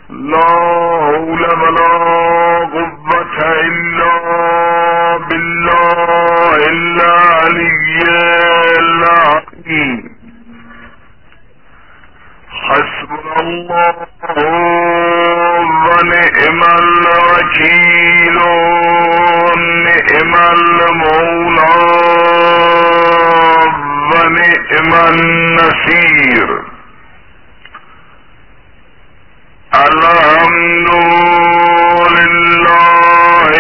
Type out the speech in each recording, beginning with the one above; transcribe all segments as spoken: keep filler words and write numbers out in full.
لا حول ولا قوة إلا بالله العلي العظيم. حسبنا الله ونعم الوكيل نعم المولى ونعم النصير. الحمد لله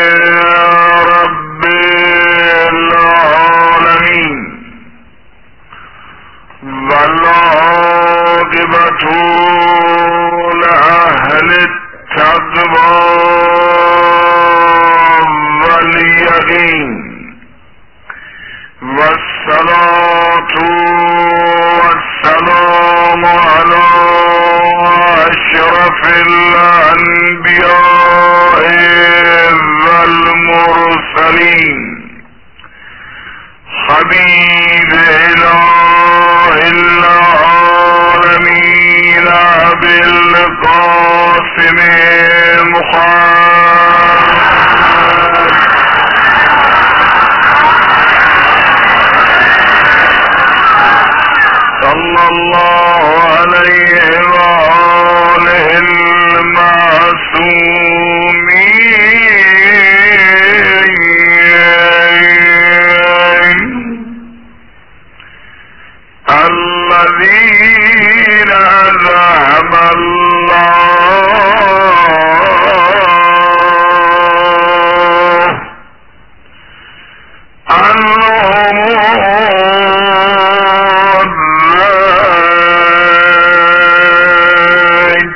رب العالمين والعاقبة لأهل التقوى واليقين والصلاة والسلام على أشرف الأنبياء والمرسلين حبيب إله العالمين أبي القاسم محمد صلى الله عليه وآله المعصومين الذين أذهب الله عنهم الرجس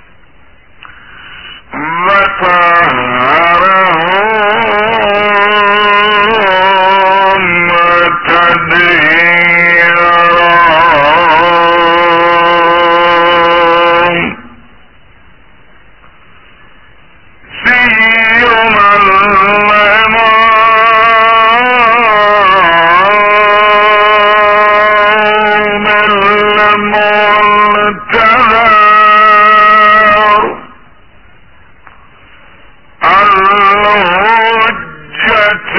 وطهرهم تطهيرا. سيما الإمام المعتبر الحجة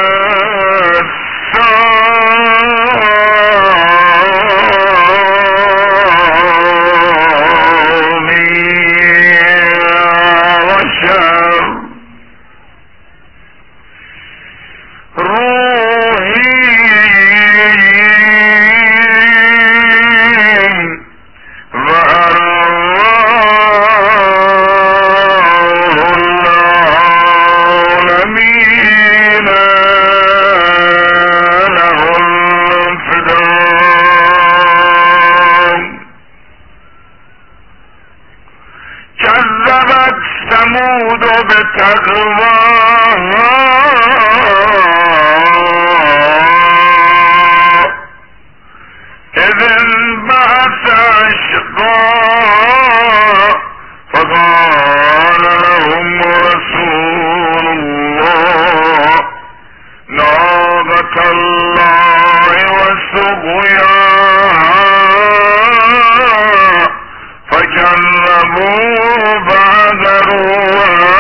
كذبت ثمود بتقواها إذ انبعث أشقاها فقال لهم رسول الله ناقة الله وسقياها فكذبوا فعقروها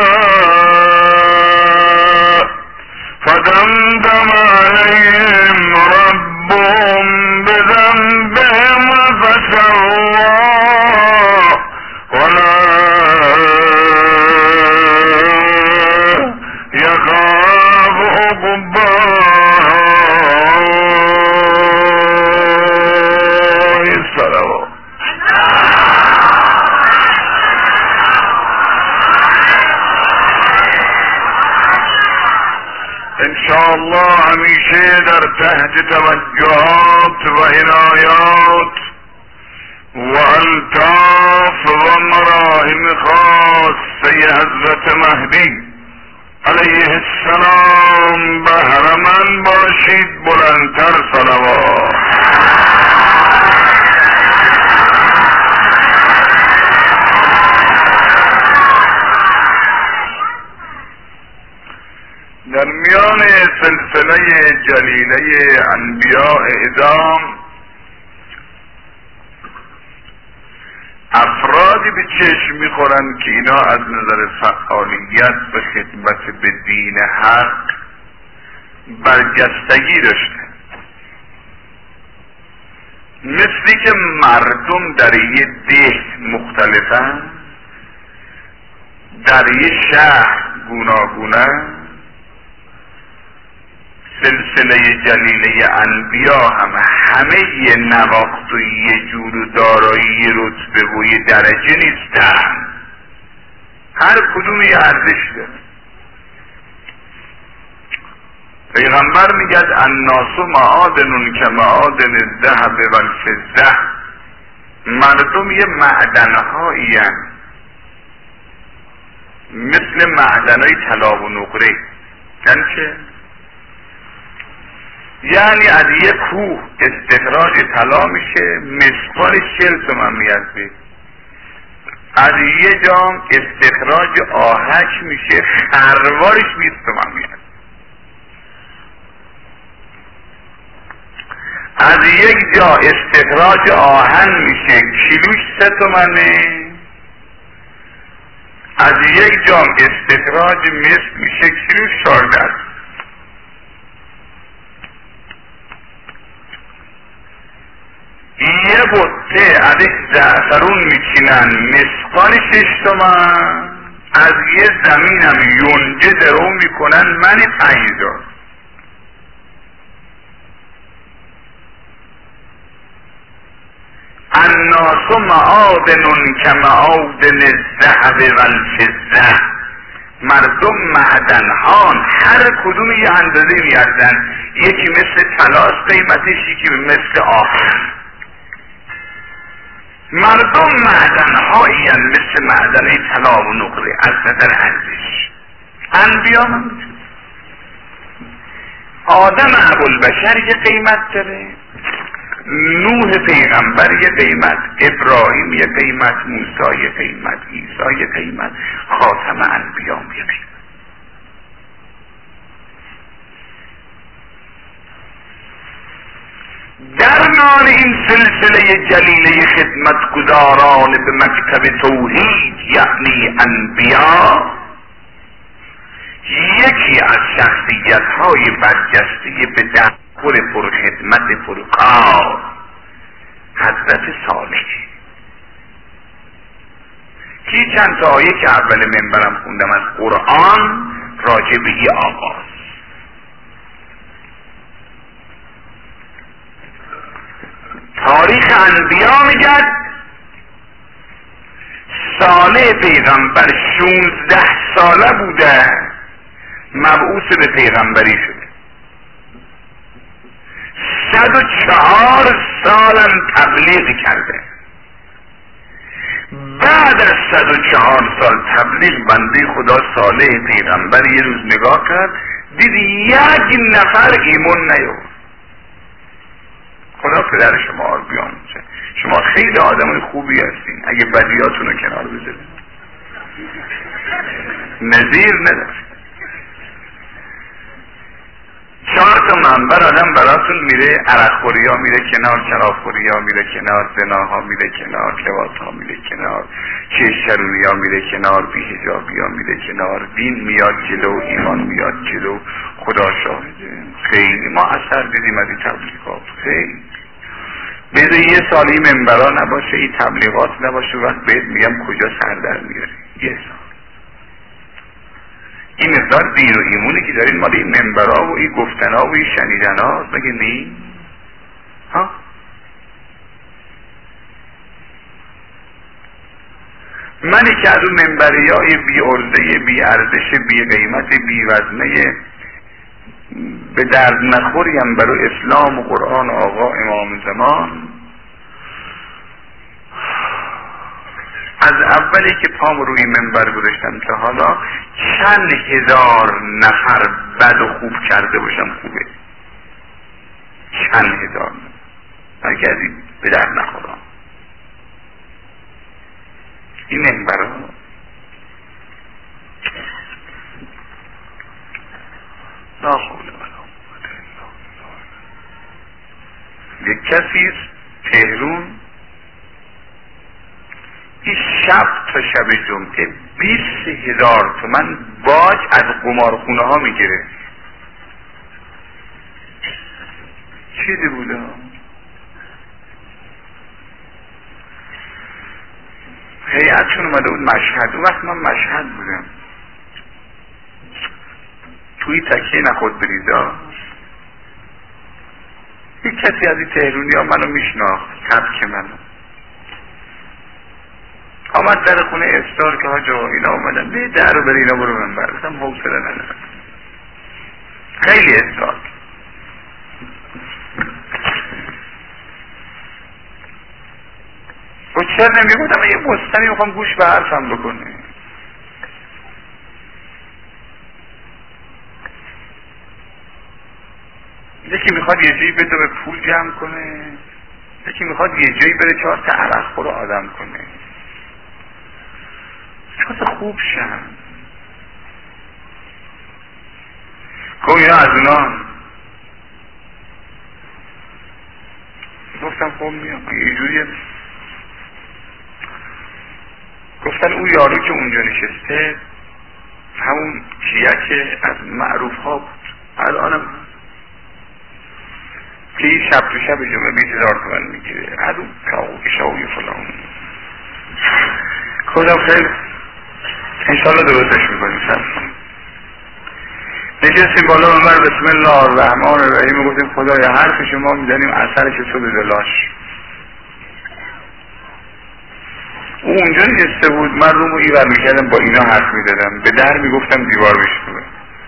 فدمدم عليهم ربهم بذنبهم فسواها ولا يخاف عقباها. الصلوات انشاءالله همیشه در تحت توجهات و عنایات و الطاف و مراهم خاصه حضرت مهدی علیه السلام بهره‌مند باشید. بلندتر صلوات. در میان سلسله جلیله انبیاء اعظام افراد افرادی به چشم میخورن که اینا از نظر فعالیت و خدمت به دین حق برجستگی داشتن، مثلی که مردم در یه ده مختلفن، در یه شهر گوناگونن، سلسله جلیله انبیا هم همه یه نواخت و یه جور و دارایی رتبه و یه درجه نیستن، هر کدوم یه ارزش داره. پیغمبر میگه الناس معادن که معادن الذهب والفضه، مردم یه معدنهایی هن مثل معدنهای طلا و نقره. یعنی چه؟ یعنی از یه کوه استخراج طلا میشه مثقال چهل تومن میارزه، از یه جام استخراج آهک میشه خروارش بیست تومن میارزه، از یک جا استخراج آهن میشه کیلوش سه تومنه، از یک جام استخراج مس میشه کیلوش چهارده. یه بطه علیه زعفرون میچینن مثقال شش تومن، از یه زمینم یونجه درو میکنن منی پنج هزار. الناس معادن که معادن الذهب والفضه، مردم معدنهان هر کدوم یه اندازه میارزن، یکی مثل طلاست قیمتش، یکی مثل آهن. مردم معدنهایی مثل معدنه طلا و نقره از نظر ارزش. انبیا هم آدم ابوالبشر یه قیمت داره، نوح پیغمبر یه قیمت، ابراهیم یه قیمت، موسی یه قیمت، عیسی یه قیمت، خاتم انبیا یه قیمت. در میان این سلسله جلیله خدمتگزاران به مکتب توحید یعنی انبیا، یکی از شخصیت های برجسته به دستور پرخدمت پرکار حضرت صالح، که چند تا آیه که اول منبرم خوندم از قرآن راجع به این آقاست. تاریخ انبیا میگد صالح پیغمبر شونزده ساله بوده مبعوث به پیغمبری شده، صد و چهار سالم تبلیغ کرده. بعد از صد و چهار سال تبلیغ بنده خدا صالح پیغمبر یه روز نگاه کرد، دید یک نفر ایمون نیورد. خدا پدر شما رو بیاموزه، شما خیلی آدم خوبی هستین، اگه بدیاتون رو کنار بذارین نظیر ندارید. چهار تا منبر آدم براتون میره، عرق خوری ها میره کنار، شراب خوری ها میره کنار، زناها میره کنار، لواط ها میره کنار، چشترونی ها میره کنار، بی‌حجابی ها میره کنار، دین میاد جلو، ایمان میاد جلو. خدا شاهده خیلی ما اثر دیدیم از این تبلیغات، خیلی بده یه سالی منبرا نباشه، این تبلیغات نباشه، وقت بهت میگم کجا سر در میاری. یه سال این مقدار دین و ایمونی که دارین مال این منبرا و این گفتنا و این شنیدنا مگه نی؟ ها؟ منی که از اون منبری های بی ارزه، بی ارزش، بی قیمت، بی وزنه، به درد نخوریم برای اسلام و قرآن آقا امام زمان، از اولی که پام روی منبر گذاشتم تا حالا چند هزار نفر بد و خوب کرده باشم خوبه، چند هزار نفر اگه از این به درد نخورم. این منبر ها لا حول ولا قوة الا بالله. یک کسی تهرون این شب تا شب جمعه بیست هزار تومن باج از قمارخونه ها میگیره. چیزی بوده. هیئتشون اومده بود مشهد. اون وقت من مشهد بودم. توی تکیه نخود بریزا یک کسی از این تهرونی ها منو میشناخت، سبک منو آمد در خونه استار که حاجا اینا اومدن به در رو بره اینا برو من بردم حوصله ندارم. خیلی استار و چرا نمیگودم یه بستنی میخوام گوش به حرفم بکنه. یکی میخواد یه جایی بده به پول جمع کنه، یکی میخواد یه جایی بره چهار تا عرق خور آدم کنه. چطور خوب شن که اینا از اونا گفتم خب میام یه جوریه. گفتن اون یارو که اونجا نشسته همون کیه که از معروف ها بود، الانم که شب تو شب جمعه بیست هزار تومن میگیره، از اون کاوی فلان. خودم خیلی انشالله درستش میکنیم. نشستیم بالا منبر بسم الله الرحمن الرحیم و گفتیم خدایا حرف شما میزنیم اثرش تو به دلاش. او اونجا نشسته بود، من رومو ایور میکردم با اینا حرف میدادم، به در میگفتم دیوار بشکنه.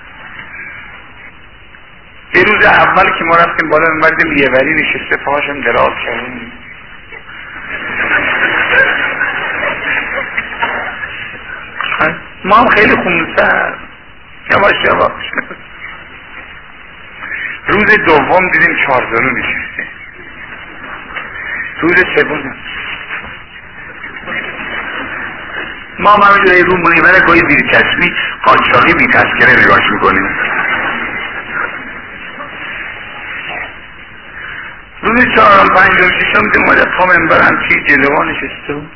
یه روز اول که ما رفتیم بالا منبر دیدم یه وری نشسته پاهاشم دراز کردیم. ما هم خیلی خونسر یواش یواش. روز دوم دیدیم چهارزانو نشسته. روز سوم ما هم همینجوری رو منیبره گاهی زیر چشمی قاچاقی بی تذکره نگاش میکنیم. روز چهارم پنجم ششم دیدیم اومده پا منبر همچی جلوان نشسته بود.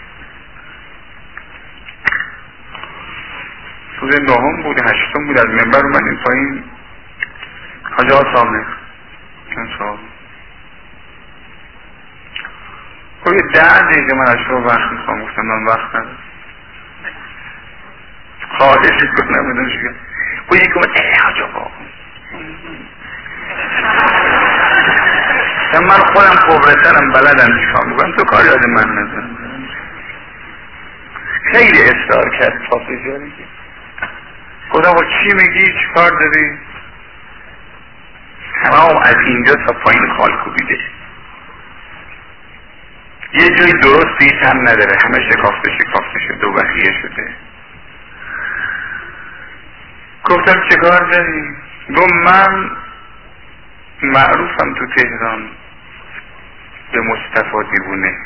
روز نهم بود هشتم بود از منبر اومدیم پایین. حاجی آقا سامه چند سال خب یه ده دقیقه من از شما وقت میخوام. گفتم من وقت ندارم، خواهش میکنم بدون شکر. خب یکی اومد ای حاجی آقا من خودم خبرترم بلدم چیکار میکنم، تو کار یاد من نزن. خیلی اصرار کرد پاسجاری که خدا با چی میگی چی کار داری؟ همه از اینجا تا پایین خال کوبیده، یه جای درستی هم نداره، همه شکافته شکافته شده و بخیه شده. گفتم چه کار داری؟ گفت من معروفم تو تهران به مصطفی دیوونه.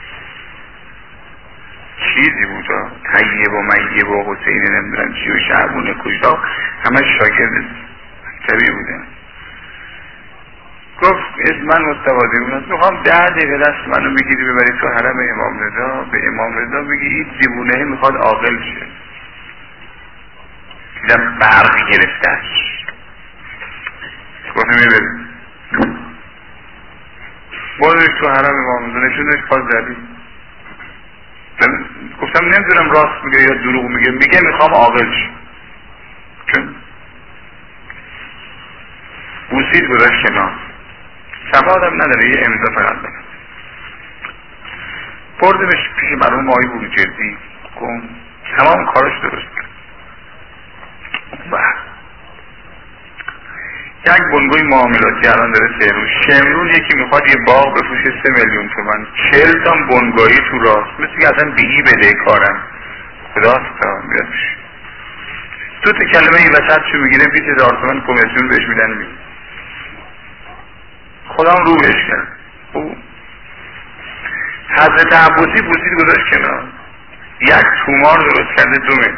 چیزی بود طیب و میب و حسین نمیدونم چی و شعبونه کجا همه شاگرد طبیعی بودن. گفت اسم من مصطفی دیوونه، میخوام ده دقیقه دست منو بگیری ببری تو حرم امام رضا، به امام رضا بگی این دیوونه میخواد عاقل شه. دیدم برق گرفتش. گفت میبریم بازش تو حرم امام رضا نشونش پاس زدی. گفتم نمیدونم راست میگه یا دروغ میگه. میگه میخوام عاقل شه. چون بوسید گذاشت کنار، سوادم نداره، یه امضا فقط داره. بردمش پیش مرحوم آقای بروجردی، گفت تمام کارش درست کرد. یک بنگوی معاملاتی الان داره سهرون شمرون یکی میخواد یه باغ بفروشه سه میلیون تومن، چهل تا بنگاهی تو راست، مثل که اصلا بیهی بده کارم. خدا سلام بیادش دو تا کلمه این وسط چو میگیره بیست هزار تومن کمیسیون بهش میدن میگه. خودم رو بهش کرد. او حضرت عباسی بوسید گذاشت کنار، یک تومار درست کرده دو میلیون.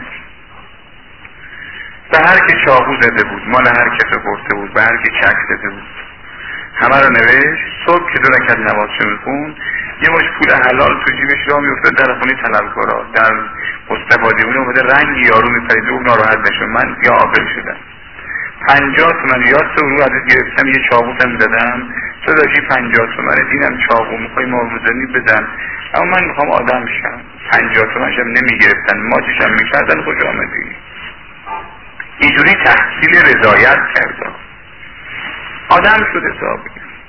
به هر که چاقو زده بود، مال هر که برده بود، به هر که چک زده بود. همه رو نوشت. صبح که دو رکعت نمازشو میخون یه مش پول حلال تو جیبش راه میافتاد در خونه طلبکارا، در مصطفی دیوونه اومده رنگ یارو میپرید او ناراحت نشون. من یا عاقل شدم پنجاه تومن یاد رو ازت گرفتم، یه چاقوتم میدادم تو داشتی پنجاه تومن دیدم چاقو میخوای ماوزنی بدن، اما من میخوام آدم شم. پنجاه تومنشم نمیگرفتن، ماچشم میکردن. خوش آمدی. اینجوری تحصیل رضایت کرد، آدم شد حسابی.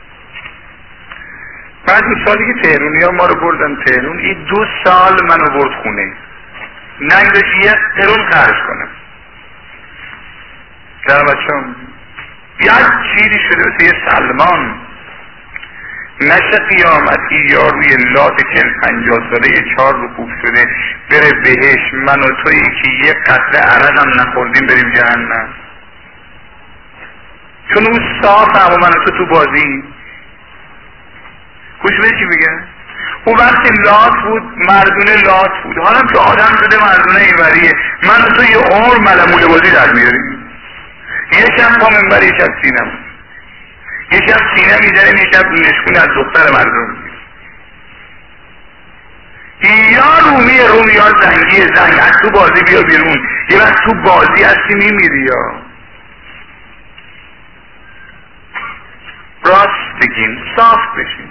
بعد اون سالی که تهرونی ها ما رو بردن تهرون، این دو سال منو برد خونه، نگذاشت یک تهرون خرج کنم. در بچه هم یک چیزی شده مثل یه سلمان، نشه قیامتی یا روی لات چل پنجاه ساله یه چهار رو خوب شده بره بهش، من و تویی که یه قطره عرق هم نخوردیم بریم جهنم. چون اون صاف هم و من و تو تو بازی. خوش بده چی بگه؟ اون وقتی لات بود مردونه لات بود، حالا که آدم شده مردونه اینوریه، من و تو یه عمر ملمول بازی در میاریم. یه شب پا منبر یه شب سینم، یه شب سینه میزنیم یه شب نشکون از دختر مردم. یا رومی روم یا زنگی زنگ، از تو بازی بیا بیرون. یه وقت تو بازی هستی میمیری. یا راست بگیم، صاف بشیم.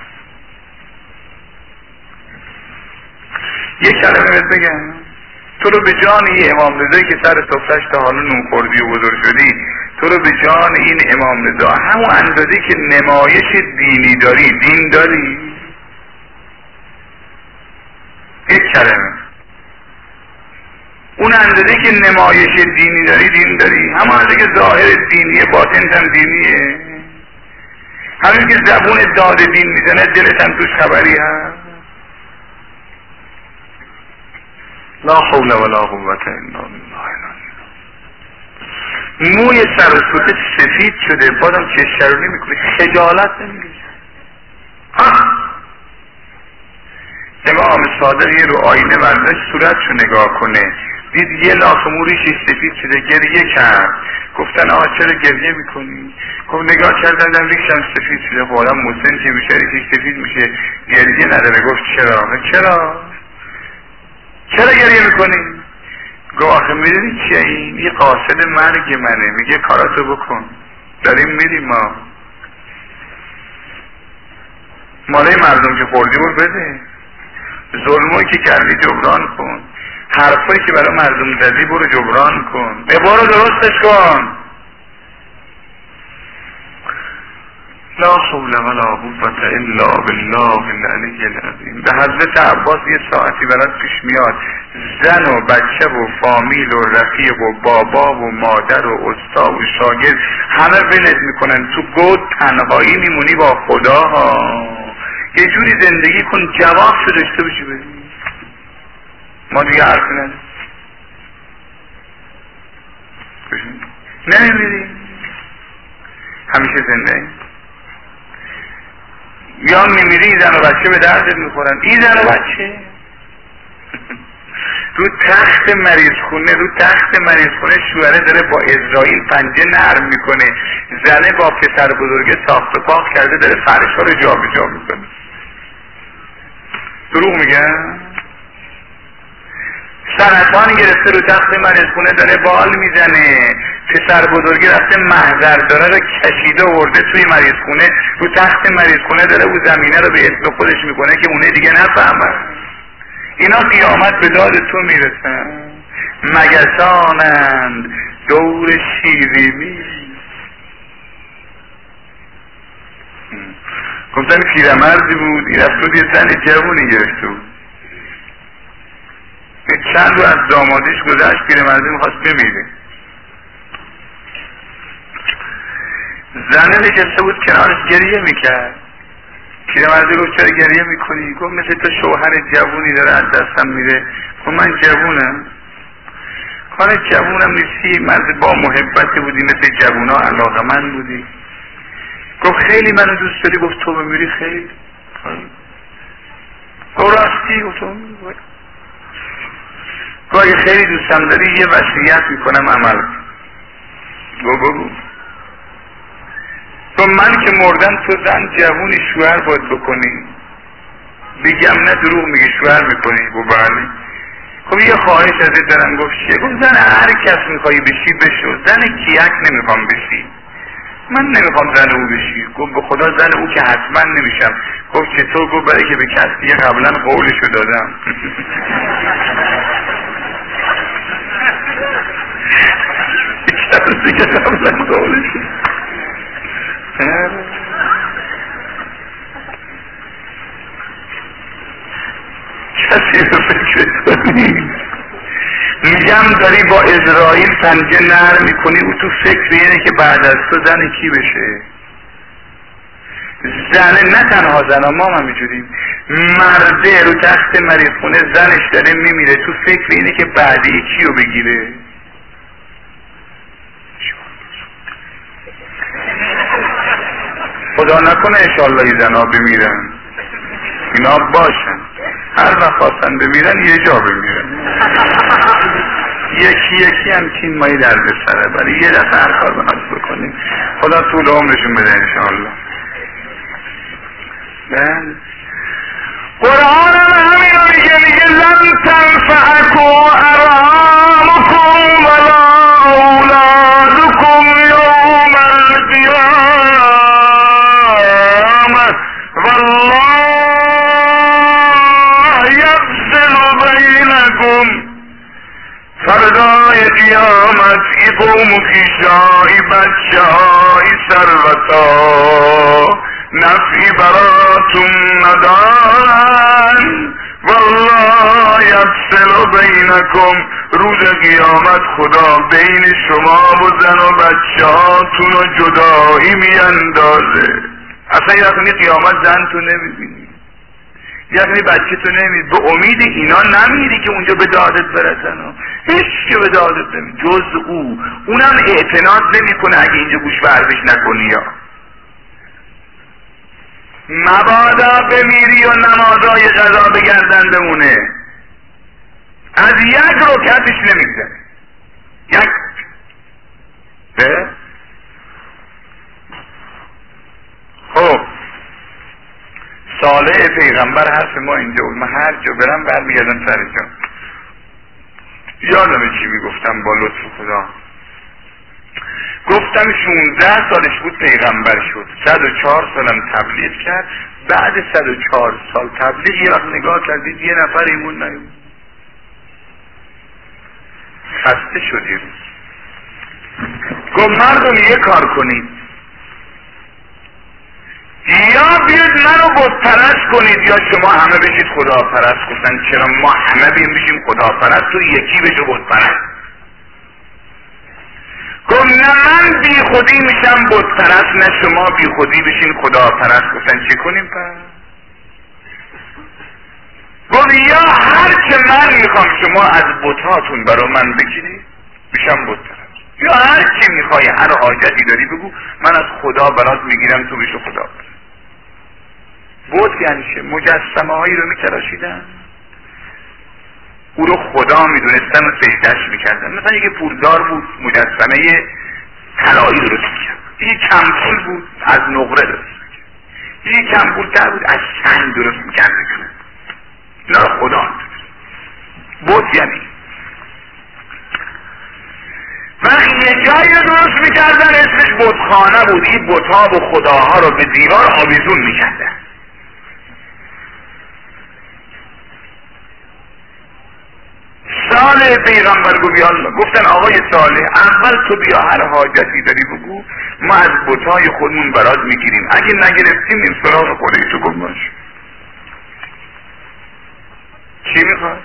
یه کلمه بهت بگم، تو رو به جان این امام رضایی که سر سفرش تا حالا نون خوردی و بزرگ شدی، تو رو به جان این امام رضا همون اندازه که نمایش دینی داری دین داری. یک کلمه اون اندازه که نمایش دینی داری دین داری، همون اندازه که ظاهر دینیه باطن هم دینیه. همین که زبون داد دین میزنه دلت هم توش خبری هست. لا حول ولا قوة الا بالله. موی سر و صورت سفید شده بازم چشم رو نمیکنی، خجالت نمیگیری. امام صادق یه رو آینه برداشت صورتشو نگاه کنه، دید یه لاخ موریش سفید شده، گریه کرد. گفتن آقا چرا گریه میکنی؟ گفت نگاه کردم ریشم سفید شده. خب آدم مسن که میشه ریشش سفید میشه گریه نداره. گفت چرا؟ چرا؟ چرا گریه میکنی؟ گفت آخه میدونی چیه این؟ یه قاصد مرگ منه، میگه کاراتو بکن، داریم میریم ما. مالای مردم که خوردی برو بده، ظلمایی که کردی جبران کن، حرفایی که برای مردم زدی برو جبران کن، به برو درستش کن. لا حول ولا قوة الا بالله العلی العظیم. به حضرت عباس یه ساعتی برات پیش میاد زن و بچه و فامیل و رفیق و بابا و مادر و استاد و شاگرد همه ولت میکنن، تو گود تنهایی میمونی با خدا ها. یه جوری زندگی کن جواب شو داشته باشی بدی. ما دیگه حرف نداریم، نمیمیریم، همیشه زنده ایم. یا میمیری این زن و بچه به دردت میخورن. این زن و بچه رو تخت مریض خونه رو تخت مریض خونه شوهره داره با اسرائیل پنجه نرم میکنه، زنه با پسر بزرگه ساخت و پاخت کرده داره فرش‌ها رو جا به جا میکنه. دروغ میگن؟ سرطان گرفته رو تخت مریض خونه داره بال میزنه، پسر بزرگی رفته محضر داره رو کشیده ورده توی مریض خونه، رو تخت مریض خونه داره او زمینه رو به اسم خودش میکنه که اونه دیگه نفهمه. اینا قیامت به داد تو میرسن. مگسانند دور شیرینی. گفتن پیرمردی بود، این رفت بود یه زن جوونی گرفته بود، چند رو از دامادیش گذشت، پیرمردی میخواست بمیره. زنه نشسته بود کنارش گریه میکرد. پیرمردی گفت چرا گریه میکنی؟ گفت مثل تو شوهر جوونی داره از دستم میره. گفت من جوونم؟ کار جوونم نیستی، مرد با محبتی بودی، مثل جوونا علاقه‌مند بودی. گفت خیلی منو دوست داری؟ گفت تو بمیری خیلی. گفت راستی؟ گفت تو بمیری. گفت اگه خیلی دوستم داری یه وصیت میکنم عمل کن. گفت بگو. تو من که مردم تو زن جوونی شوهر باید بکنی. بگم نه دروغ میگه شوهر میکنی؟ گفت بله. خب یه خواهش ازت دارم. گفت چیه؟ گفت زن هر کس میخوایی بشی بشو، زن کیک نمیخوام بشی. من نمیخوام زن او بشی. گفت به خدا زن او که حتما نمیشم. گفت چطور؟ گفت برای که به کسی قبلا قولشو دادم. کسی که قبلا قولشو کسی رو فکر کنی. میگم داری با اسرائیل پنجه نرم میکنی، او تو فکر اینه که بعد از تو زن کی بشه. زنه نه تنها زن ها، ما هم میجوریم. مرده رو تخت مریض خونه زنش داره میمیره، تو فکر اینه که بعدی کی رو بگیره. خدا نکنه انشالله این زنها بمیرن، اینا باشن هر وقت خواستن بمیرن یه جا بمیرن. یکی یکی هم چین مایی در بسره، برای یه دفعه هر کار بناس بکنیم. خدا طول عمرشون بده انشاءالله. بله قرآن هم همین رو میگه، میگه لن تنفعکم ارحامکم ولا اولادکم یوم القیامه والله یفصل بینکم. فردای قیامت ای قوم خیشایی بچه های ثروتا نفعی براتون ندارن. والله یفصل بینکم، روز قیامت خدا بین شما و زن و بچه هاتون رو جدایی میاندازه. اصلا یه وقتی قیامت زن تو نمیبینی، یه وقتی بچه تو نمیبینی، به امید اینا نمیری که اونجا به دادت برسن و هیچ که به دادت نمیری جز او. اونم اعتناد نمی کنه اگه اینجا گوش ورزش نکنی یا مبادا بمیری و نمازای قضا به گردن بمونه. از یک رکعتش نمیگذره. یک به خب صالح پیغمبر حرف ما اینجا بود. من هر جا برم برمیگردم سر جا. یادمه چی میگفتم با لطف خدا. گفتم شونزده سالش بود پیغمبر شد، صد و چهار سالم تبلیغ کرد. بعد صد و چهار سال تبلیغ یه وقت نگاه کردید یه نفر ایمون نیومد. خسته شدی. گفت مردم یه کار کنید، یا بیاید منو بت پرست کنید یا شما همه بشید خدا پرست. گفتن چرا ما همه بیم بشیم خدا پرست تو یکی بشه بت پرست؟ گفت نه من بی خودی میشم بت پرست، نه شما بی خودی بشین خدا پرست. گفتن چی کنیم پس؟ گفت یا هر چه من میخوام شما از بتاتون برا من بگیرید میشم بت پرست، یا هر چی میخوای هر حاجتی داری بگو من از خدا برات میگیرم تو بشو خدا پرست. بت یعنی چه؟ مجسمه هایی رو میتراشیدن، او رو خدا میدونستن و سجدهش میکردن. مثلا یه پولدار بود مجسمه طلایی درست میکرد، یه کمپول بود از نقره درست میکرد، یه کمپولتر بود از سنگ درست میکرد. اینا رو خدا میدونست. بت یعنی وقتی یه جایی رو درست میکردن اسمش بتخانه بود. این بتها و خداها رو به دیوار آویزون میکردن. صالح پیغمبر گفت یا الله. گفتن آقای صالح اول تو بیا هر حاجتی داری بگو ما از بتهای خودمون برات میگیریم، اگه نگرفتیم این سراغ خوده تو گفت باش. چی میخواد؟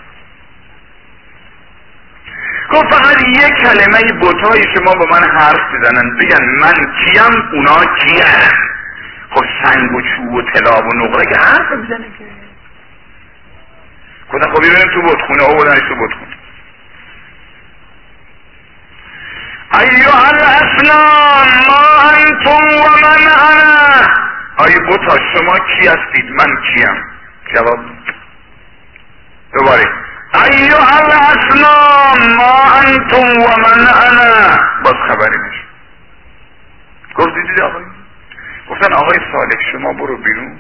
گفت فقط یک کلمه بتهای شما با من حرف بزنن بگن من کیم اونا کیم. خب سنگ و چوب و طلا و نقره که حرف بزنه که گفتن خب ببینیم تو بتخونه او بودنش تو بتخونه. ایها الاسنام ما انتم و من انا. ای بتا شما کی هستید من کیم؟ جواب دوباره ایها الاسنام ما انتم و من انا. باز خبری نشد. گفت دیدید آقایی گفتن آقای صالح شما برو بیرون.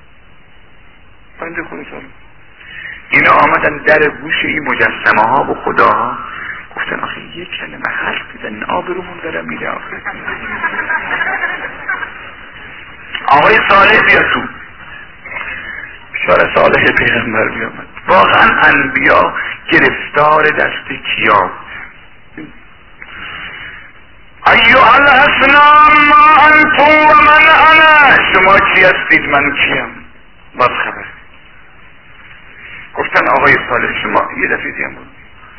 بنده خدا صالح اینا آمدن در گوش این مجسمه ها و خداها گفتن آخه یک کلمه حرف بزنین آبرومون داره میره. آخه آقای صالح بیا تو. بشار صالح پیغمبر بیامد. واقعا انبیا گرفتار دست کیا. ایها الاسنام ما انتم و من انا. شما کی هستید من کیم؟ باز خبر. گفتن آقای صالح شما یه دفعه دیگه بود.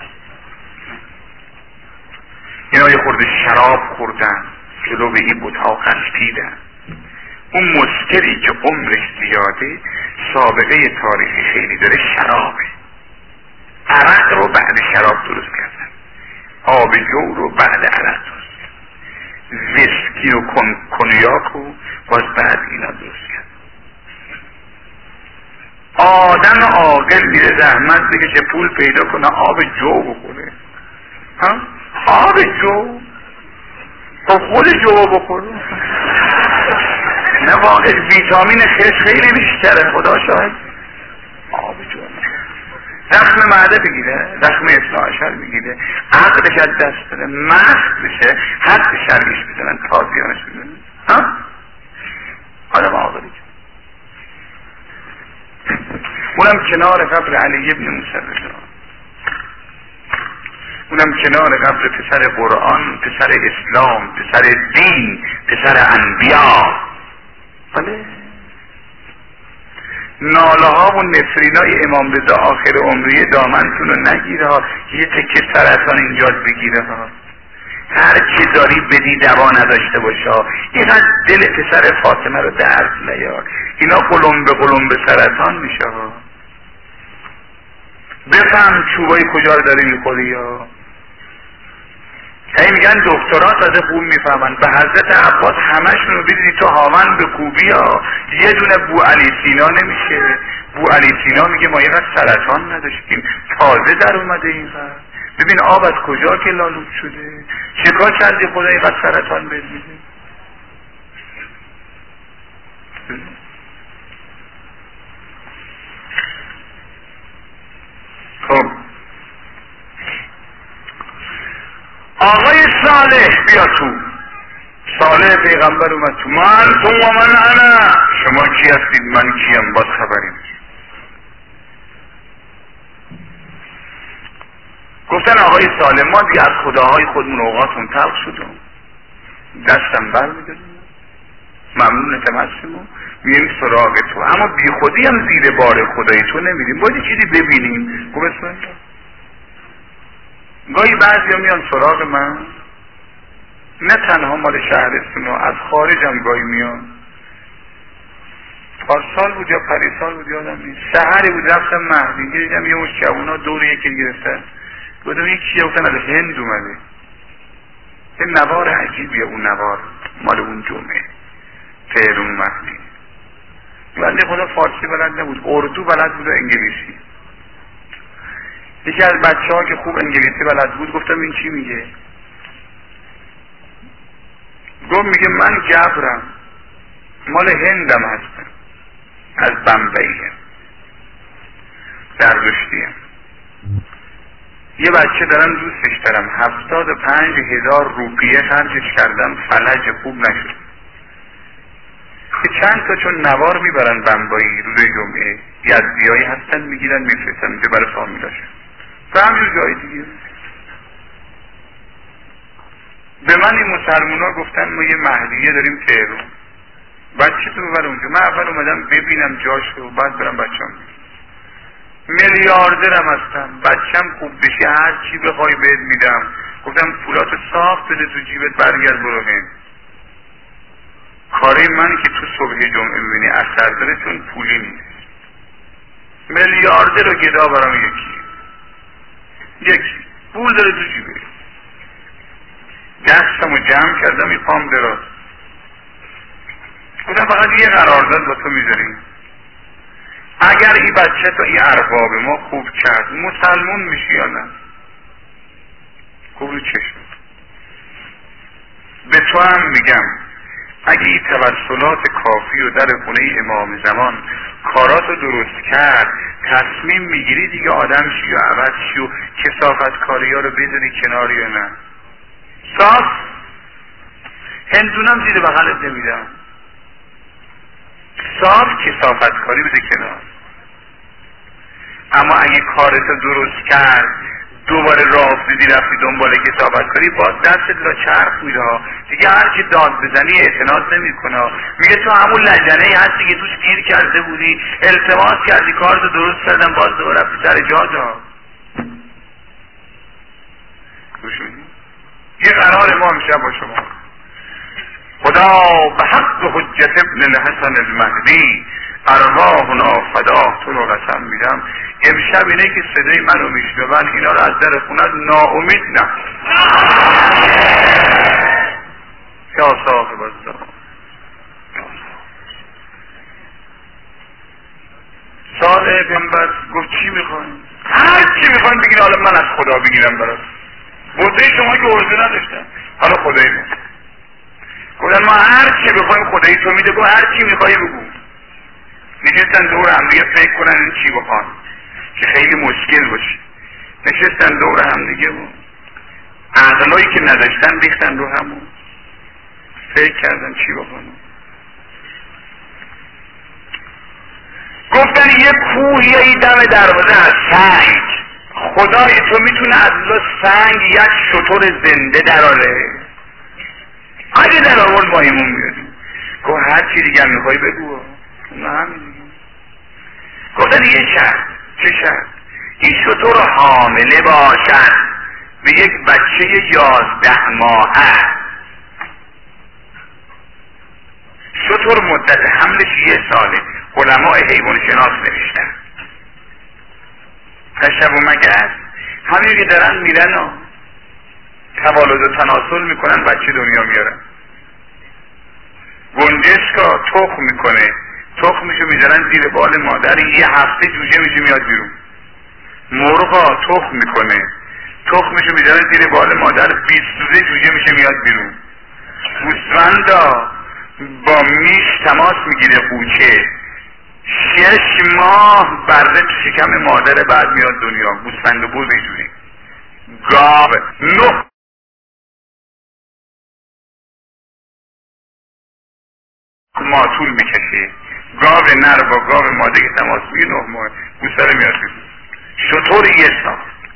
اینا یه خورده شراب خوردن جلو به این بت‌ها قشپیدن. اون مسکری که عمرش زیاده سابقه تاریخی خیلی داره شرابه. عرق رو بعد شراب درست کردن، آب جو رو بعد عرق درست کردن، ویسکی و کنیاک رو باز بعد اینا درست کردن. آدم عاقل میره زحمت بکشه پول پیدا کنه آب جو بخوره. ها؟ آب جو؟ با خود جو بخوره؟ نه واقع ویتامین خش خیلی بیشتره خدا شاهد. آب جو زخم معده بگیره، زخم اثنا عشر بگیره، عقلش از دست بده، مست بشه، حد شرگش بزنن، تازیانش بزنن. ها؟ آدم عاقلی اونم کنار قبر علی ابن موسی رضا، اونم کنار قبر پسر قرآن، پسر اسلام، پسر دین، پسر انبیا. بله ناله ها و نفرینای امام رضا آخر عمری دامنتون رو نگیره ها، یه تکه سرطان اینجا بگیره ها، هر چی داری بدی دوا نداشته باشه، اینقدر دل پسر فاطمه رو درد نیار، اینا قلم به قلم به سرطان میشه ها. بفهم چوبای کجا رو داری میخوری یا هی میگن دکترات از خوب میفهمن. به حضرت عباس همشون رو بدید تو هاون به کوبی ها، یه دونه بو علی سینا نمیشه. بو علی سینا میگه ما اینقدر سرطان نداشتیم تازه در اومده اینقدر، ببین آب از کجا که لالود شده، چکار کردی خدا اینقدر سرطان بدیده. خب آقای صالح بیا تو. صالح پیغمبر اومد تو. من تو و من انا. شما کی هستید من کیم؟ باز خبریم. گفتن آقای صالح ما دیگه از خداهای خودمون اوقاتون تلخ شدیم، دستم بر میداریم ممنون تمسیم میریم سراغ تو، اما بی خودی هم زیر بار خدای تو نمیریم، باید چیزی ببینیم. گفت بسم الله. گاهی بعضی ها میان سراغ من، نه تنها مال شهرستون ها، از خارج هم گاهی میان. پارسال بود یا پریسال بود یادم نیست، سحری بود رفتم مهدی دیدم یه مش جوونا دور یکی گرفتن، گفتم این کیه؟ گفتن از هند اومده. یه نوار عجیبیه اون نوار، مال اون جمعه تهرون مهدی. بنده خدا فارسی بلد نبود، اردو بلد بود و انگلیسی. یکی از بچه ها که خوب انگلیسی بلد بود گفتم این چی میگه؟ گفت میگه من جبرم، مال هندم هستم، از بمبئیم، دردشتیم. یه بچه دارم دوستش دارم، هفتاد و پنج هزار روپیه خرجش کردم فلج خوب نشد. چند تا چون نوار میبرن بمبئی روز جمعه، یزدیایی هستن میگیرن میفرستن میگه برای فامیلاشون و همجور جای دیگه. به من این مسلمان ها گفتن ما یه مهدیه داریم تهرون، بچه تو ببر اونجا. من اول اومدم ببینم جاشو بعد برم بچه هم میلیاردرم هستم، بچم خوب بشه هر چی بخوای بهت میدم. گفتم پولاتو صاف بده تو جیبت برگرد برو هند. کاره من که تو صبح جمعه میبینی اثر داره چون پولی نیست. میلیارده رو گدا برام یکی یکی پول داره تو جیبه. دستمو جمع کردم این پام دراز. گفتم فقط یه قرارداد با تو میذاریم، اگر این بچه تو این ارباب ما خوب کرد مسلمون میشی یا نه؟ خوب رو چشم. به تو هم میگم اگه این توسلات کافی و در خونه امام زمان کاراتو درست کرد، تصمیم میگیری دیگه آدم شی و عوض شی و کثافت کاری ها رو بذاری کنار یا نه؟ صاف هندونم زیر بغلت نمیدم، صاف کثافت کاری بده کنار. اما اگه کارتو درست کرد، دوباره راه افتادی رفتی دنبال کثافت کاری، باز دستت لا چرخ میره دیگه. هر کی داد بزنی اعتناد نمیکنه، میگه تو همون لجنه ای هستی که توش گیر کرده بودی، التماس کردی کارتو درست کردن، باز دوباره رفتی سر جادا. گوش میدی؟ یه قرار ما میشه با شما. خدا به حق حجت ابن الحسن المهدی ارواحنا فدا تو رو قسم میدم، امشب اینه که صدای منو میشنون اینا رو از در خونت ناامید نه. یا صاحب الزمان، صالح پیامبر گفت چی میخواین؟ هر چی میخواین بگین، حالا من از خدا بگیرم برات. بوده شما که عرضه نداشتن، حالا خدای من گفتن ما هر چی بخوایم خدای تو میده. گفت هر چی میخوای بگو. نشستن دور هم دیگه فکر کنن این چی بخوان که خیلی مشکل باشه. نشستن دور هم دیگه و عقلایی که نداشتن ریختن رو همون، فکر کردن چی بخوان. گفتن یه کوه یا ای دم دروازه از سنگ، خدای تو میتونه از سنگ یک شتر زنده دراره؟ اگه در آورد با ایمون میادیم. گفت هر چی دیگر میخوای بگو. نه همین. گفتن یه شرط. چه شرط؟ این شتر حامله باشد به یک بچه یازده ماهه. شتر مدت حملش یه ساله. علماء حیوان شناس نوشتن. کشف و مگس همین که دارن میرن و توالد و تناسل میکنن، بچه دنیا میارن. گنجشکا تخم میکنه، تخمشو میذارن زیر بال مادر، یه هفته جوجه میشه میاد بیرون. مرغا تخم میکنه، تخمشو میذارن زیر بال مادر، بیست روزه جوجه میشه میاد بیرون. گوسفندا با میش تماس میگیره قوچه، شش ماه برده تو شکم مادر بعد میاد دنیا. گوسفند و بوز اینجوری. گاو نه ماه طول میکشه. گاو نر با گاو ماده که تماس میگه نه ماه گوسفند میاد بیرون. شطور یه سال.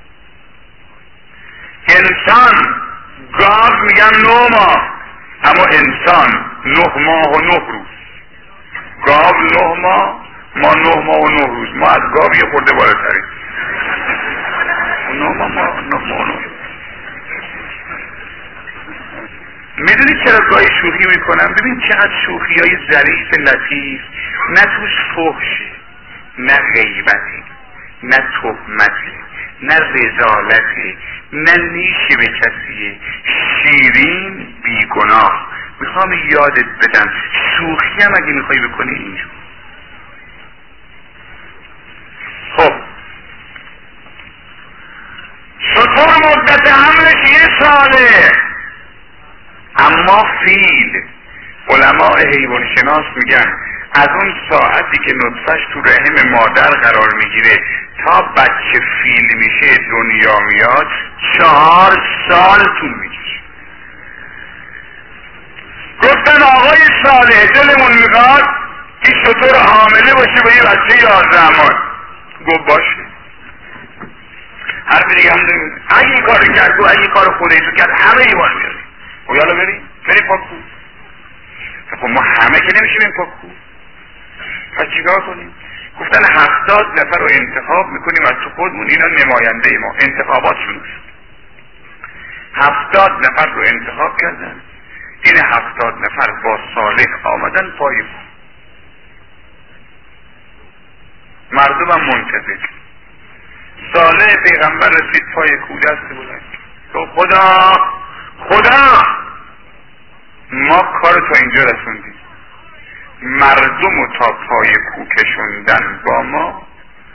انسان گاو میگن نه ماه، اما انسان نه ماه و نه روز. گاو نه ماه، ما نه ماه و نه روز. ما از گاو یه خورده بالاتریم. نه ماه ما نه ماه و نه روز. میدونی چرا گاهی شوخی میکنم؟ ببین چقدر شوخی های ظریف لطیف، نه توش فحشه، نه غیبته، نه تهمته، نه رذالته، نه نیشی به کسیه، شیرین بیگناه. میخوام یادت بدم شوخی هم اگه میخوای بکنی اینجور. خب شطور مدت حملش یه ساله، اما فیل علماء حیوان شناس میگن از اون ساعتی که نطفهش تو رحم مادر قرار میگیره تا بچه فیل میشه دنیا میاد چهار سال طول میکشه. گفتن آقای صالح دلمون میخواد این شطور حامله باشه با یه بچه یازده ماه. گفت باشه. حرف دیگه هم نمیده. اگه این کار کرد، گفت اگه این کار خونه تو کرد همه ایوان میاری. گفت یالا بریم بریم پاکو. خب ما همه که نمیشیم این پاکو، پس چیکار کنیم؟ گفتن هفتاد نفر رو انتخاب میکنیم از تو خودمون، اینا نماینده ما، انتخابات شروع شد. هفتاد نفر رو انتخاب کردن. این هفتاد نفر با صالح آمدن پای کو. مردم هم منتظر. صالح پیغمبر رسید پای کو، دست بلند تو خدا خدا ما کار تا اینجا رسوندیم، مردم رو تا پای کو کشوندن با ما،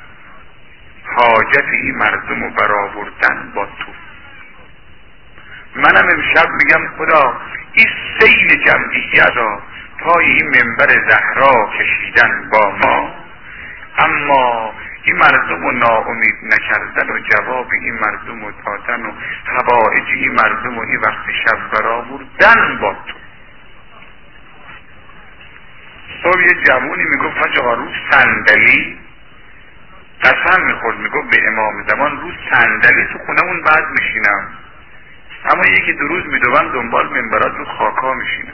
حاجت این مردم رو برآوردن با تو. منم امشب میگم خدا این سیل جمعیت را پای این منبر زهرا کشیدن با ما، اما این مردم رو ناامید نکردن و جواب این مردم رو دادن و حوائج این مردم رو این وقت شب برآوردن با تو. صبح یه جوونی میگفت حاج آقا رو صندلی قسم میخورد، میگفت به امام زمان رو صندلی تو خونمون بعد میشینم، اما یکی دو روز میدوم دنبال منبرات رو خاکا میشینم.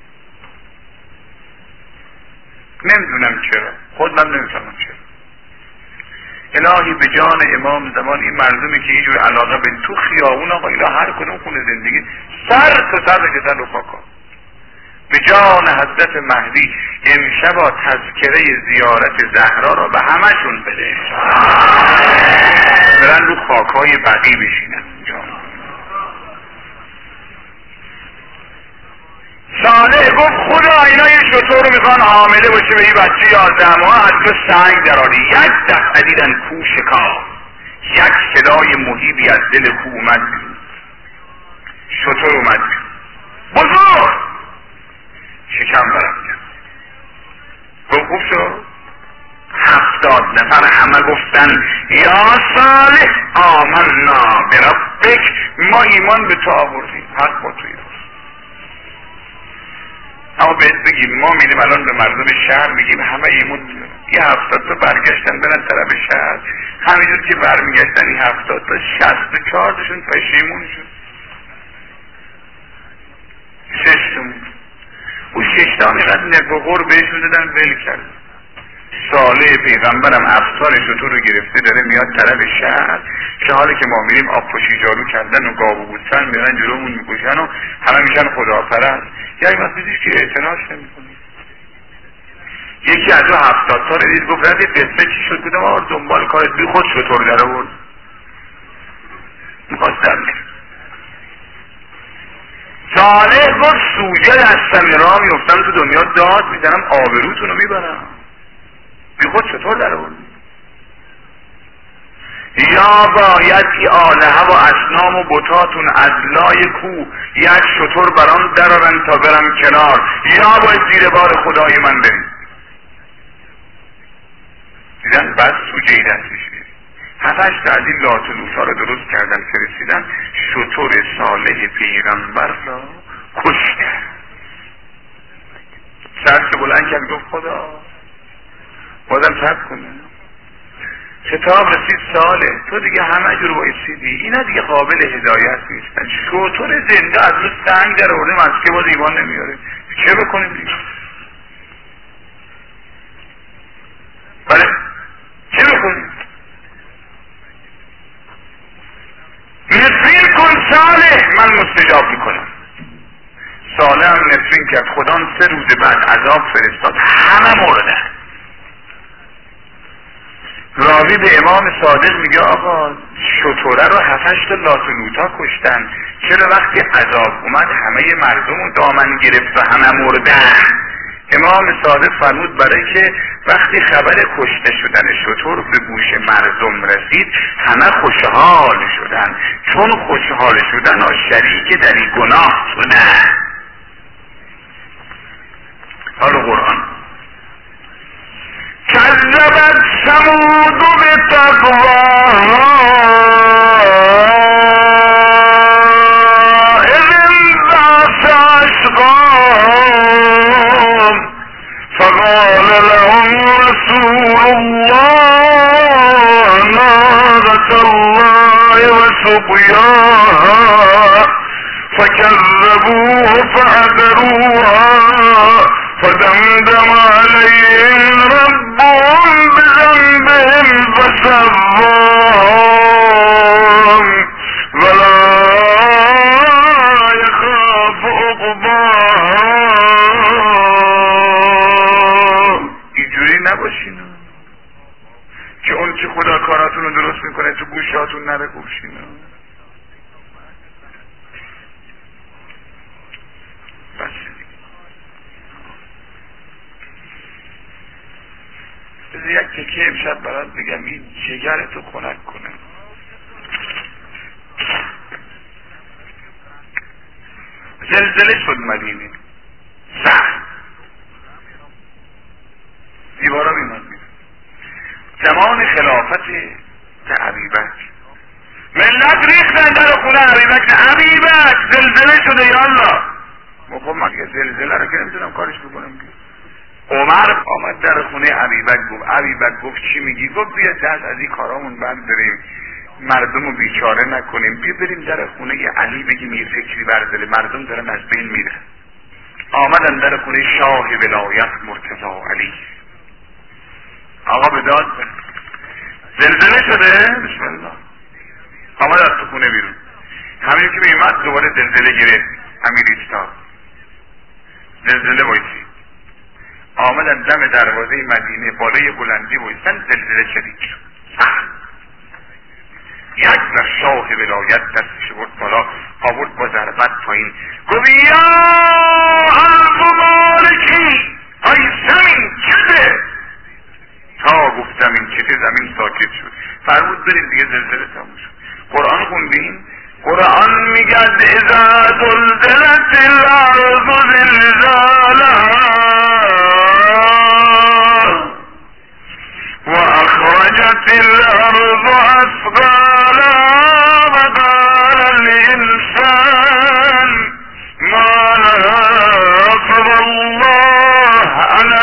نمیدونم چرا، خود من نمیفهمم چرا. الهی به جان امام زمان این مردمی که اینجور علاقه به تو خیابون آقا اینا هر کدوم خونه زندگی سر تا سر نشستن رو خاکا، به جان حضرت مهدی امشبا تذکره زیارت زهرا را به همشون بده، برن رو خاکای بقی بشینن. صالح گفت خدا اینا یه شطور رو میخوان حامله باشه به این بچه یازده ماه، از تو سنگ دراری. یک دفعه دیدن کو شکاف، یک صدای مهیبی از دل کو اومد، شطور اومد بزرگ شکم برم کرد. گفت خوب شد. هفتاد نفر همه گفتن یا صالح آمنا بربک، ما ایمان به تو آوردیم، حق با توی. اما بهت بگیم ما میدیم الان به مردم شهر میگیم همه ایمون یه هفتاد تا برگشتن برن طرف شهر، همینجور که برمیگشتن این هفتاد تا شست و چهار تاشون پشیمون شد. ششتمون او ششتام اینقدر نگوغور بهشون دادن ول کرد. صالح پیغمبرم افسار شطور رو گرفته داره میاد طرف شهر که حالی که ما میریم آب پشی جارو کردن و گاو و گوسفند میرن جلومون میکشن و همه میشن خداپرست، یک وقت دیدیش که اعتناش نمیکنی. یکی از او هفتاد تا دید گفت رد قصه چی شد؟ بودم آر دنبال کارت بی خود شطور در آورد میخواست در میره. صالح گفت سوژه دستم را میفتم تو دنیا داد میزنم آبروتون رو میبرم، بی خود چطور در آورد؟ یا باید ای آلهه و اصنام و بتاتون از لای کو یک شطور برام درارن تا برم کنار، یا باید زیر بار خدای من بریم. دیدن بس سوجه ای دستش بید هفتش تا از این لاتلوت ها رو درست کردن فرستیدن، شطور صالح پیغمبر را کشتن. سرش بلند کرد گفت خدا بازم صبر کنه. کتاب رسید صالح تو دیگه همه جور بایستیدی، اینا دیگه قابل هدایت نیستن. شطور زنده از رو سنگ در آورده مسکه باز ایمان نمیاره، چه بکنیم دیگه؟ بله چه بکنیم؟ نفرین کن صالح من مستجاب میکنم. صالح هم نفرین کرد، خدا سه روز بعد عذاب فرستاد، همه مردن. راوی به امام صادق میگه آقا شطوره رو هفتش تا لاتلوتا کشتن، چرا وقتی عذاب اومد همه مردم رو دامن گرفت و همه مردن؟ امام صادق فرمود برای که وقتی خبر کشته شدن شطور به گوش مردم رسید همه خوشحال شدن، چون خوشحال شدن و شریک در این گناه شدن. حال قرآن کذبت ثمود بطغواها اذ انبعث اشقاهم فقال لهم رسول الله ناقة الله وسقياها فكذبوه فعقروها فدمدم عليهم ربهم بذنبهم فسواهم ولا يخاف عقباها. اینجوری نباشین که اون که خدا کاراتون رو درست میکنه تو گوشاتون نره گوشین. بس یک تکیه امشب برات بگم این جگرتو خنک کنه. زلزله شد مدینه، سخت دیوارا میمد میره. زمان خلافت ابیبکر ملت ریختن در خونه ابیبکر، ابیبکر زلزله شده یا الله. خب مگه زلزله رو که نمیتونم کارش بکنم که. عمر آمد در خونه ابیبکر گفت، ابیبکر گفت چی میگی؟ گفت بیا دست از این کارامون برداریم، مردم رو بیچاره نکنیم، بیا بریم در خونه ی علی بگیم یه فکری برداره، مردم دارن از بین میرن. آمدن در خونه شاه ولایت مرتضی علی. آقا به داد زلزله شده؟ بسم الله. آمد از تو خونه بیرون، همین که بیمد دوباره زلزله گرفت، امیر ایستاد، زلزله وایسی. آمدن دم دروازه مدینه بالای بلندی وایستن، زلزله شدید شد، سخت. یک در شاه ولایت دستش برد بالا، آورد با ضربت پایین، گفت یا المبارکی، ای زمین چته؟ تا گفت زمین چته، زمین ساکت شد. فرمود بریم دیگه، زلزله تموم شد. قرآن خوندیم؟ قرآن میگد اذا زلزلت الارض زلزالها و اخرجت الارض اثقالها و قال الانسان ما لها فالله على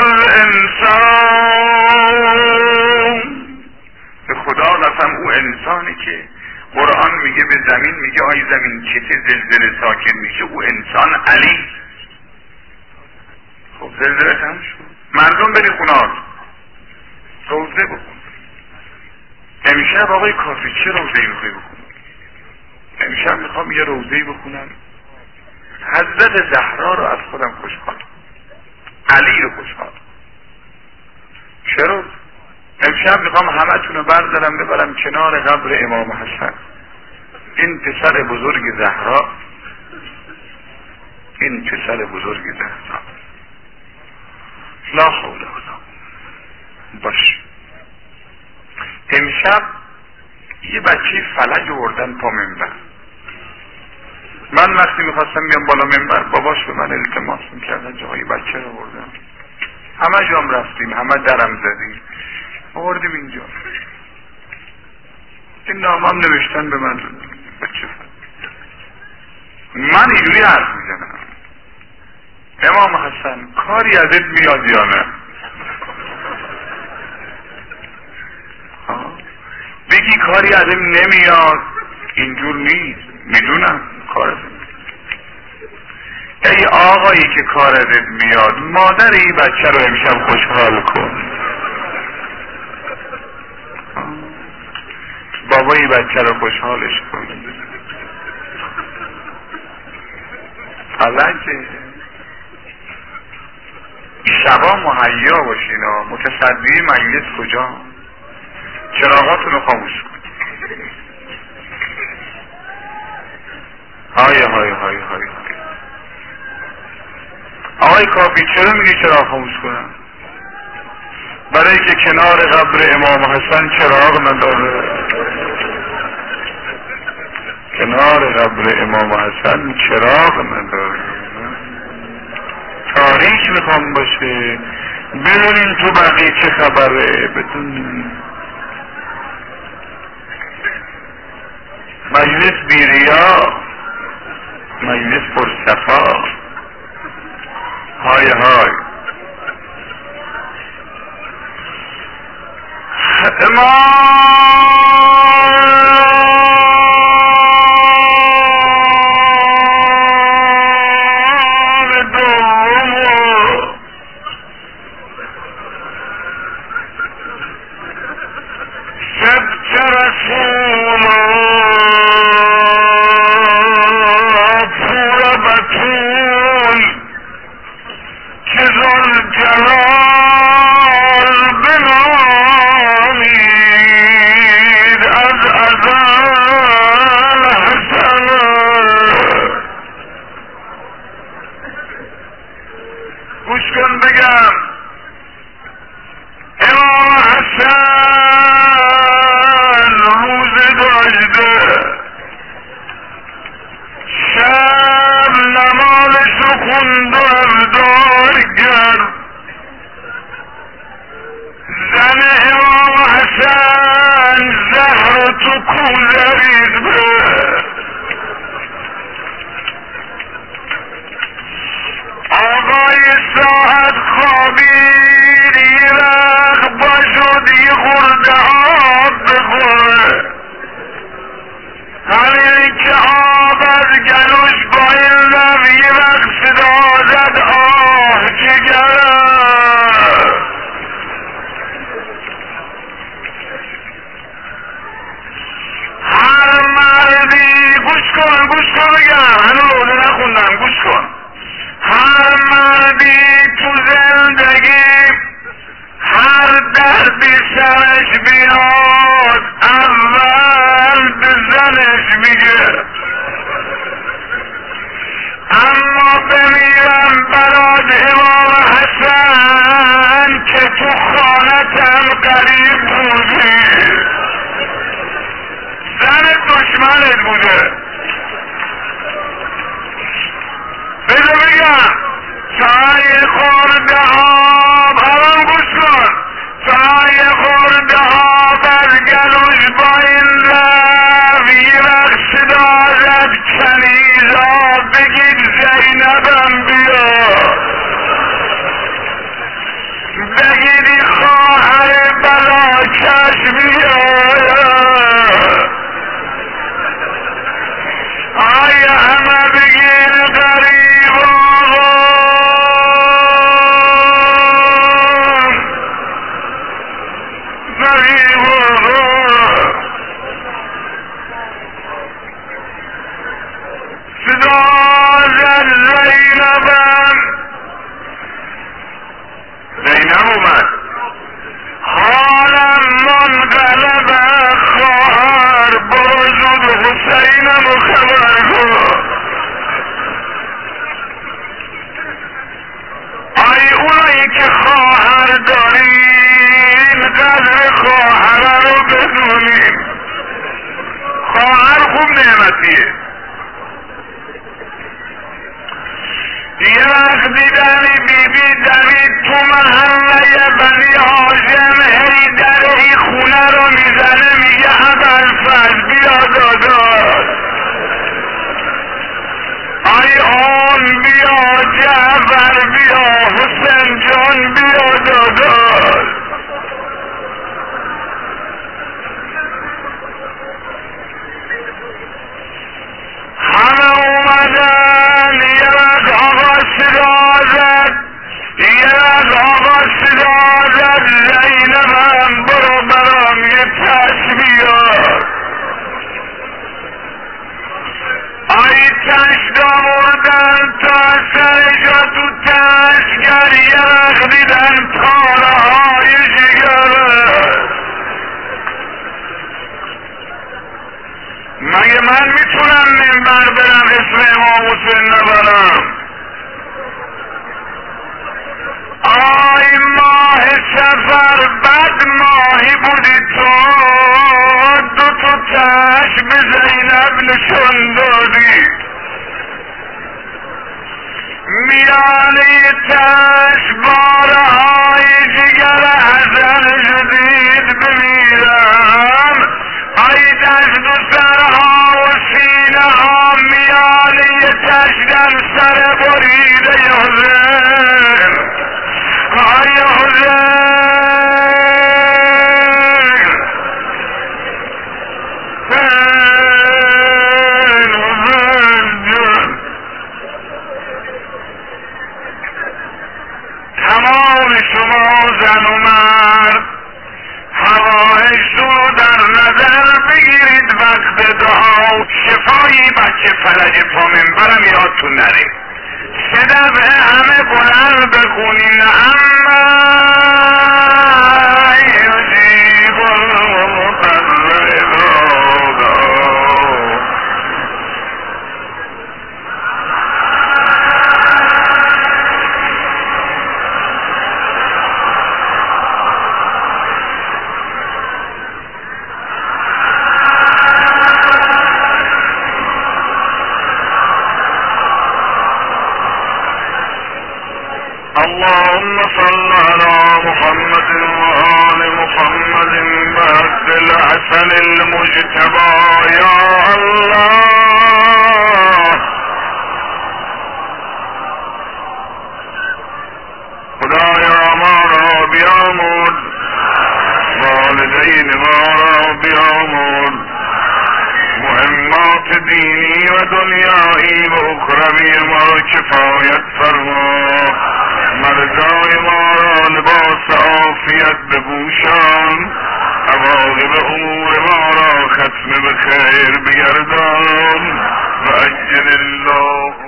الانسان. به خدا قسم او انسانی که قرآن میگه به زمین میگه آی زمین چته زلزله ساکن میشه، او انسان علی. خب زلزله تموم شد، مردم بری خونه‌هات روزه بخون. امشب آقای کافی چه روزه‌ای میخوای بخون؟ امشب میخوام یه روزه‌ای بخونم حضرت زهرا رو از خودم خوشحال، علی رو خوشحال. چرا؟ امشب میخوام همه تونو بردارم ببرم کنار قبر امام حسن، این پسر بزرگ زهرا، این پسر بزرگ زهرا. لا حول ولا قوة. باش امشب یه بچه فلج آوردن پا منبر. من وقتی میخواستم بیام بالا منبر، باباش به من التماس میکردن جایی بچه رو آوردن. همه جام رفتیم، همه درم زدیم، آوردیم اینجا. این نامم نوشتن به من، بچه فلج. من اینجوری حرف میزنم، امام حسن کاری ازت میاد یا نه؟ بگی کاری ازم نمیاد، اینجور نیست، میدونم کار ازم. ای آقایی که کار ازت میاد، مادر این بچه رو امشب خوشحال کن. بابا این بچه رو خوشحالش کن. فلجه شبا مهیا باشین. متصدی مجلس کجا؟ چراغاتون رو خاموش کن. های های های های های آقای کافی چرا میگی چراغ خاموش کنم؟ برای که کنار قبر امام حسن چراغ نداره. کنار قبر امام حسن چراغ نداره، تاریک میخوام باشه. ببینین تو بقیه چه خبره، بدونین مجلس بیریا، مجلس پرصفا. های های جلال بنامی خوند و افدارگر زن امام حسن زهر تو کوزه ریخته آقای ساعت خوابید یه وقت باشد یه خورده آب بخوره همین که آب از گلوش باید رفت یه وقت صدا زد آه جگره هر مردی گوش کن گوش کن بگم هنو روزه نخوندم گوش کن هر مردی تو زندگی هر دردی سرش بیاد اول به زنش میگه اما بمیرم برات امام حسن که تو خانتم قریب بودی زن دشمنت بوده بذار بگم چای خورده آب حرام گوش کن چای خورده آب از گلوش با این رفت یه وقت صدا زد کنیزا بگید زینبم بیا بگید این خواهر بلاکش بیا آیا همه بگیر غریب آقا غریب آقا صدا زد زینبم زینب اومد حالم منقلب خواهر برو زود حسینم و خبر کن آی اونایی که خواهر دارین قدر خواهر رو بدونین خواهر خوب نعمتیه یه وقت دیدنی بی بی دوید تو محله بنی هاشم هی در ای خونه رو میزنه میگه ابوالفضل بیا داداش آی اون بیا جعفر بیا حسین جان بیا داداش همه اومدن یه وقت آقا صدا زد یه وقت آقا صدا زد زینبم برو برام یه تش بیار آی تش دامردن تا سرشا تو تشگر یه وقت دیدن پاره های جگره مگه من میتونم منبر برم اسم امام حسین نبرم آی ماه سفر بد ماهی بودی تو دو تو چشم به زینب نشون دادی میانه چشم باره های جگر حسن جدید بمیرم آی دست و سرها و سینه ها میانه چشم سر بریده حسین آی حسین تمام شما زن و مرد هوایش رو در نظر بگیرید وقت دعا شفایی بچه فلج پا منبرم یادتون نره سه دفعه همه بلند بخونین اما یجیب المضطر بیامرز والدین ما را بیامرز مهمات دینی و دنیایی و اخروی ما کفایت فرما مرزای ما را لباس عافیت بپوشان عواقب امور ما را ختم به خیر بگردان و اجل الله